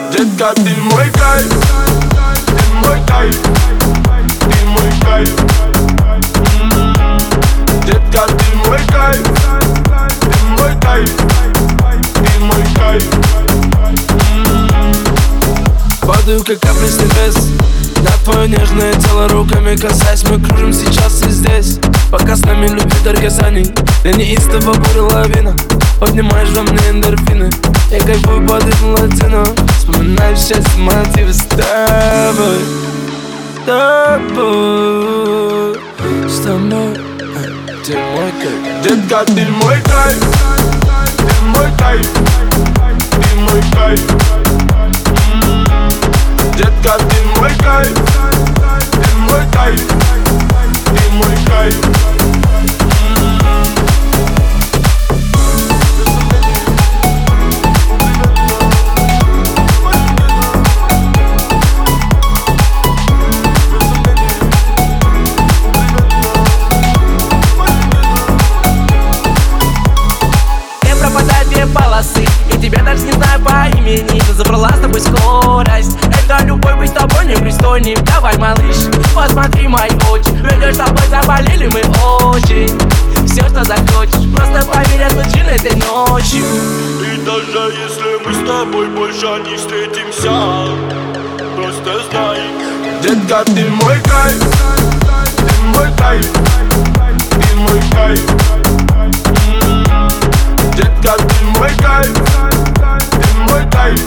Детка, ты мой кайф, ты мой кайф, ты мой кайф. Детка, ты мой кайф, ты мой кайф, ты мой кайф. Падаю, как капли с небес на твое нежное тело, руками касаясь. Мы кружим сейчас и здесь, пока с нами любви даргазани. Я неистово буря лавина, поднимаешь во мне эндорфины. Я кайфую под ритм латино, вспоминаю счастье, мотивы с тобой. С тобой, с тобой. Ты мой кайф. Детка, ты мой кайф, ты мой кайф, ты мой кайф. Детка, ты мой кайф, ты мой кайф, ты мой кайф. Полосы, и тебя даже не знаю по имени, но забрала с тобой скорость. Это любовь, быть с тобой непристойным. Давай, малыш, посмотри мои очи. Ведешь с тобой, заболели мы очень. Все, что захочешь, просто поверь, отключи этой ночью. И даже если мы с тобой больше не встретимся, просто знай, детка, ты мой кайф, ты мой кайф, ты мой кайф. Детка, ты мой кайф, ты мой кайф,